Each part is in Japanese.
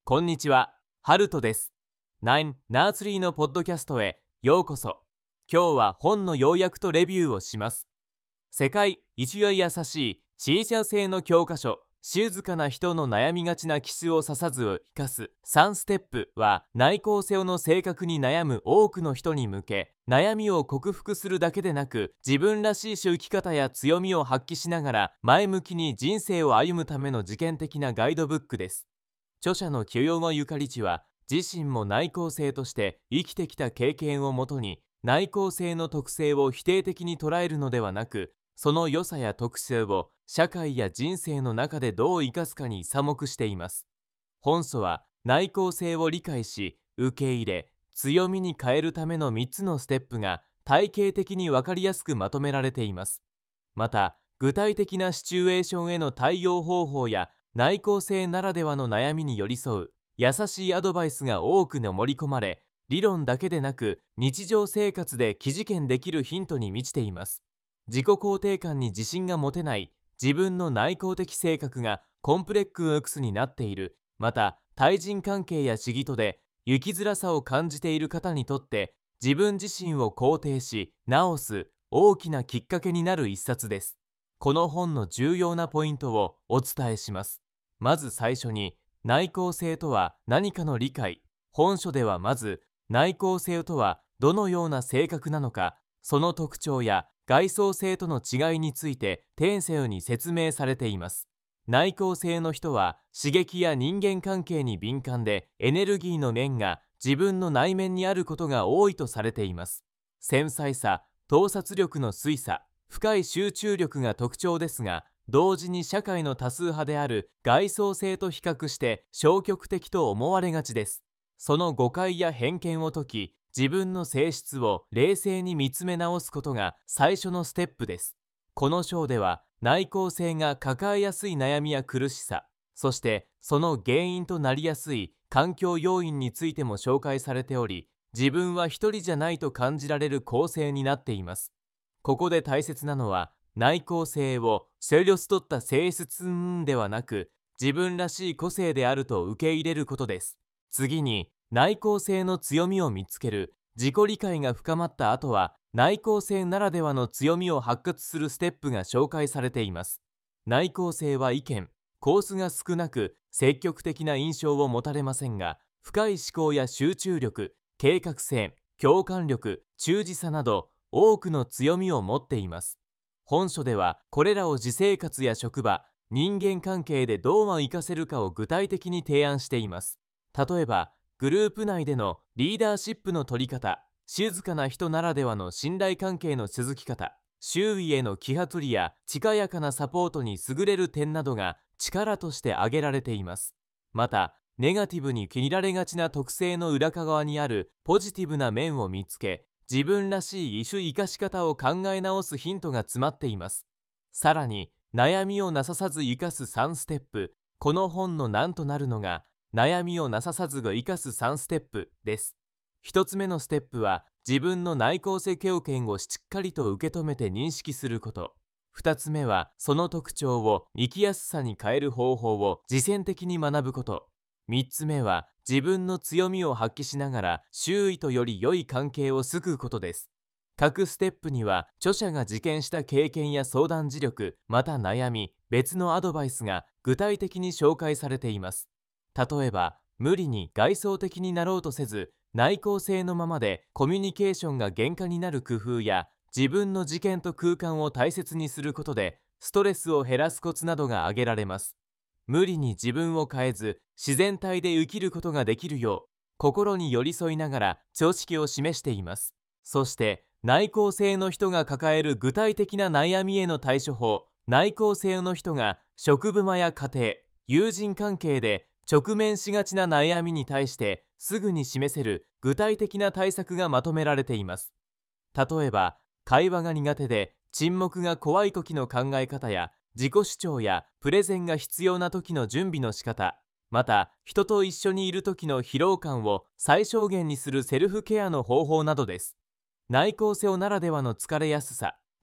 こんにちは、ハルトです。9ナースリーのポッドキャストへようこそ。今日は本の要約とレビューをします。世界一より優しいシーシャ製の教科書、静かな人の悩みがちな気質を刺さずを生かす3ステップは、内向性の性格に悩む多くの人に向け、悩みを克服するだけでなく、自分らしい生き方や強みを発揮しながら前向きに人生を歩むための実験的なガイドブックです。著者の清間ゆかりちは、自身も内向性として生きてきた経験をもとに、内向性の特性を否定的に捉えるのではなく、その良さや特性を社会や人生の中でどう生かすかに査目しています。本書は内向性を理解し、受け入れ、強みに変えるための3つのステップが体系的に分かりやすくまとめられています。また、具体的なシチュエーションへの対応方法や内向性ならではの悩みに寄り添う優しいアドバイスが多くの盛り込まれ、理論だけでなく日常生活で疑似験できるヒントに満ちています。自己肯定感に自信が持てない、自分の内向的性格がコンプレックスになっている、また対人関係や仕事で生きづらさを感じている方にとって、自分自身を肯定し直す大きなきっかけになる一冊です。この本の重要なポイントをお伝えします。まず最初に、内向性とは何かの理解。本書ではまず、内向性とはどのような性格なのか、その特徴や外装性との違いについて丁寧に説明されています。内向性の人は刺激や人間関係に敏感で、エネルギーの面が自分の内面にあることが多いとされています。繊細さ、洞察力の推さ、深い集中力が特徴ですが、同時に社会の多数派である外装性と比較して消極的と思われがちです。その誤解や偏見を解き、自分の性質を冷静に見つめ直すことが最初のステップです。この章では、内向性が抱えやすい悩みや苦しさ、そしてその原因となりやすい環境要因についても紹介されており、自分は一人じゃないと感じられる構成になっています。ここで大切なのは、内向性をセリオス取った性質ではなく、自分らしい個性であると受け入れることです。次に、内向性の強みを見つける。自己理解が深まった後は、内向性ならではの強みを発掘するステップが紹介されています。内向性は意見、コースが少なく積極的な印象を持たれませんが、深い思考や集中力、計画性、共感力、忠実さなど多くの強みを持っています。本書では、これらを自生活や職場、人間関係でどう活かせるかを具体的に提案しています。例えば、グループ内でのリーダーシップの取り方、静かな人ならではの信頼関係の築き方、周囲への気張りや近やかなサポートに優れる点などが力として挙げられています。また、ネガティブに切られがちな特性の裏側にあるポジティブな面を見つけ、自分らしい生かし方を考え直すヒントが詰まっています。さらに、悩みをなささず生かす3ステップ。この本の難となるのが、悩みをなささずが生かす3ステップです。1つ目のステップは、自分の内向性経験をしっかりと受け止めて認識すること。2つ目は、その特徴を生きやすさに変える方法を実践的に学ぶこと。3つ目は、自分の強みを発揮しながら周囲とより良い関係を築くことです。各ステップには、著者が実験した経験や相談事力、また悩み、別のアドバイスが具体的に紹介されています。例えば、無理に外装的になろうとせず、内向性のままでコミュニケーションが厳化になる工夫や、自分の時間と空間を大切にすることでストレスを減らすコツなどが挙げられます。無理に自分を変えず、自然体で生きることができるよう、心に寄り添いながら常識を示しています。そして、内向性の人が抱える具体的な悩みへの対処法。内向性の人が職場や家庭、友人関係で直面しがちな悩みに対してすぐに示せる具体的な対策がまとめられています。例えば、会話が苦手で沈黙が怖い時の考え方や、自己主張やプレゼンが必要な時の準備の仕方、また人と一緒にいる時の疲労感を最小限にするセルフケアの方法などです。内向性ならではの疲れやすさ、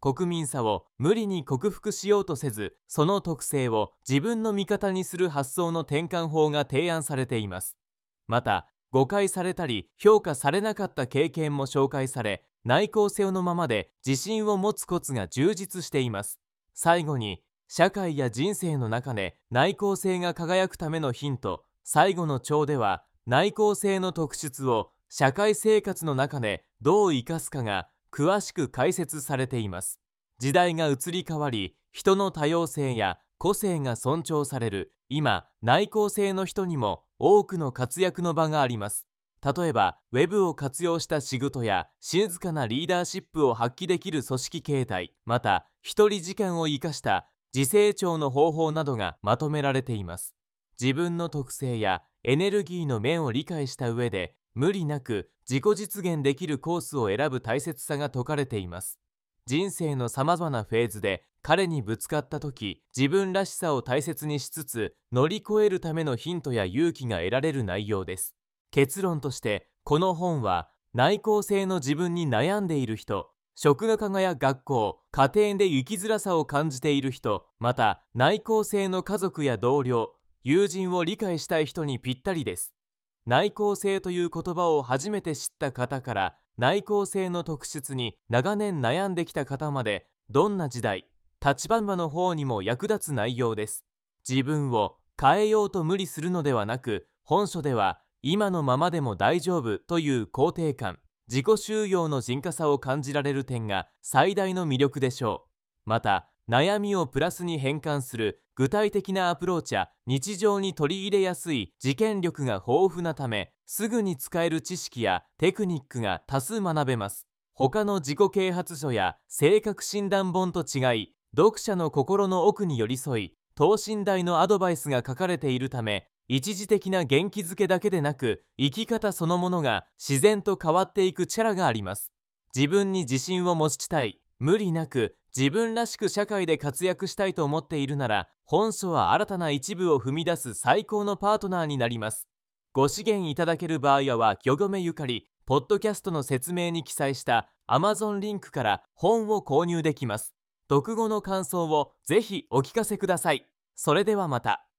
国民差を無理に克服しようとせず、その特性を自分の味方にする発想の転換法が提案されています。また、誤解されたり評価されなかった経験も紹介され、内向性のままで自信を持つコツが充実しています。最後に、社会や人生の中で内向性が輝くためのヒント、最後の章では、内向性の特質を社会生活の中でどう生かすかが詳しく解説されています。時代が移り変わり、人の多様性や個性が尊重される今、内向性の人にも多くの活躍の場があります。例えば、ウェブを活用した仕事や静かなリーダーシップを発揮できる組織形態、また一人時間を生かした自成長の方法などがまとめられています。自分の特性やエネルギーの面を理解した上で、無理なく自己実現できるコースを選ぶ大切さが説かれています。人生のさまざまなフェーズで彼にぶつかった時、自分らしさを大切にしつつ乗り越えるためのヒントや勇気が得られる内容です。結論として、この本は内向性の自分に悩んでいる人、職の科や学校、家庭で生きづらさを感じている人、また内向性の家族や同僚、友人を理解したい人にぴったりです。内向性という言葉を初めて知った方から、内向性の特質に長年悩んできた方まで、どんな時代、立場の方にも役立つ内容です。自分を変えようと無理するのではなく、本書では今のままでも大丈夫という肯定感、自己収容の人化さを感じられる点が最大の魅力でしょう。また、悩みをプラスに変換する具体的なアプローチや日常に取り入れやすい実験力が豊富なため、すぐに使える知識やテクニックが多数学べます。他の自己啓発書や性格診断本と違い、読者の心の奥に寄り添い、等身大のアドバイスが書かれているため、一時的な元気づけだけでなく、生き方そのものが自然と変わっていく力があります。自分に自信を持ちたい、無理なく自分らしく社会で活躍したいと思っているなら、本書は新たな一部を踏み出す最高のパートナーになります。ご支援いただける場合は、魚米ゆかりポッドキャストの説明に記載した Amazon リンクから本を購入できます。読後の感想をぜひお聞かせください。それではまた。